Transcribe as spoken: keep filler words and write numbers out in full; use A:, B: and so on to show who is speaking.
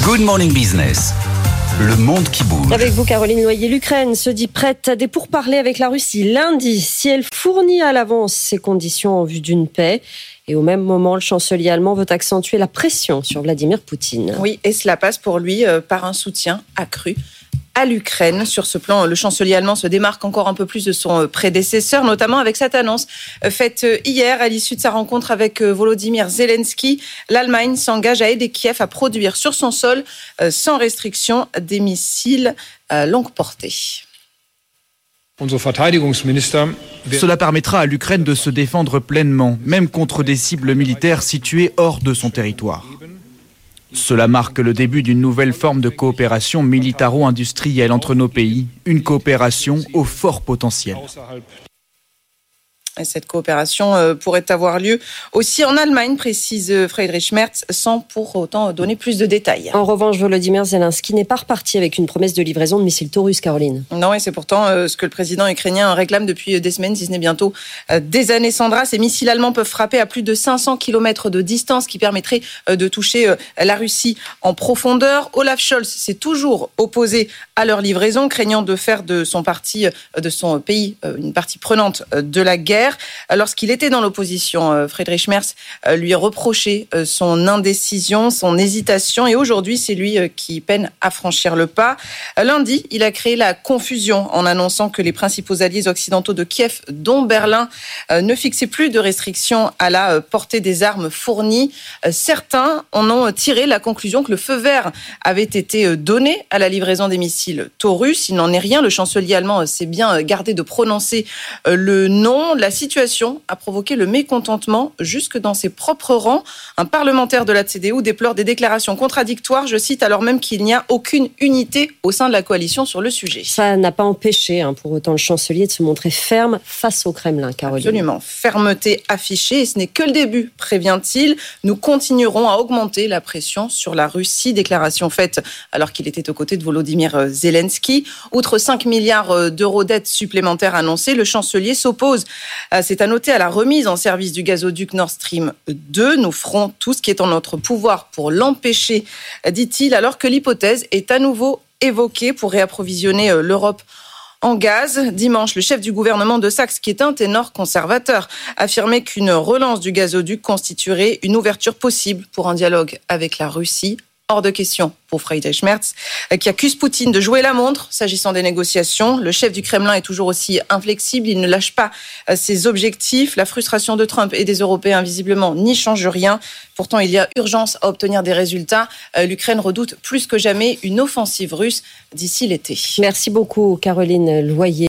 A: Good Morning Business. Le monde qui bouge.
B: Avec vous, Caroline Loyer, l'Ukraine se dit prête à des pourparlers avec la Russie lundi si elle fournit à l'avance ses conditions en vue d'une paix. Et au même moment, le chancelier allemand veut accentuer la pression sur Vladimir Poutine.
C: Oui, et cela passe pour lui euh, par un soutien accru à l'Ukraine. Sur ce plan, le chancelier allemand se démarque encore un peu plus de son prédécesseur, notamment avec cette annonce faite hier à l'issue de sa rencontre avec Volodymyr Zelensky. L'Allemagne s'engage à aider Kiev à produire sur son sol, sans restriction, des missiles à longue portée.
D: Cela permettra à l'Ukraine de se défendre pleinement, même contre des cibles militaires situées hors de son territoire. Cela marque le début d'une nouvelle forme de coopération militaro-industrielle entre nos pays, une coopération au fort potentiel.
C: Et cette coopération euh, pourrait avoir lieu aussi en Allemagne, précise Friedrich Merz, sans pour autant donner plus de détails.
B: En revanche, Volodymyr Zelensky n'est pas reparti avec une promesse de livraison de missiles Taurus, Caroline.
C: Non, et c'est pourtant euh, ce que le président ukrainien réclame depuis des semaines, si ce n'est bientôt euh, des années. Sandra, ces missiles allemands peuvent frapper à plus de cinq cents kilomètres de distance, qui permettrait euh, de toucher euh, la Russie en profondeur. Olaf Scholz s'est toujours opposé à leur livraison, craignant de faire de son parti, euh, de son pays, euh, une partie prenante euh, de la guerre. Lorsqu'il était dans l'opposition, Friedrich Merz lui reprochait son indécision, son hésitation, et aujourd'hui, c'est lui qui peine à franchir le pas. Lundi, il a créé la confusion en annonçant que les principaux alliés occidentaux de Kiev, dont Berlin, ne fixaient plus de restrictions à la portée des armes fournies. Certains en ont tiré la conclusion que le feu vert avait été donné à la livraison des missiles Taurus. Il n'en est rien. Le chancelier allemand s'est bien gardé de prononcer le nom. La situation a provoqué le mécontentement jusque dans ses propres rangs. Un parlementaire de la C D U déplore des déclarations contradictoires, je cite, alors même qu'il n'y a aucune unité au sein de la coalition sur le sujet.
B: Ça n'a pas empêché hein, pour autant le chancelier de se montrer ferme face au Kremlin, Caroline.
C: Absolument, fermeté affichée, et ce n'est que le début, prévient-il. Nous continuerons à augmenter la pression sur la Russie. Déclaration faite alors qu'il était aux côtés de Volodymyr Zelensky. Outre cinq milliards d'euros d'aide supplémentaires annoncés, le chancelier s'oppose. C'est à noter à la remise en service du gazoduc Nord Stream deux. Nous ferons tout ce qui est en notre pouvoir pour l'empêcher, dit-il, alors que l'hypothèse est à nouveau évoquée pour réapprovisionner l'Europe en gaz. Dimanche, le chef du gouvernement de Saxe, qui est un ténor conservateur, affirmait qu'une relance du gazoduc constituerait une ouverture possible pour un dialogue avec la Russie. Hors de question pour Friedrich Merz, qui accuse Poutine de jouer la montre s'agissant des négociations. Le chef du Kremlin est toujours aussi inflexible, il ne lâche pas ses objectifs. La frustration de Trump et des Européens, visiblement, n'y change rien. Pourtant, il y a urgence à obtenir des résultats. L'Ukraine redoute plus que jamais une offensive russe d'ici l'été.
B: Merci beaucoup, Caroline Loyer.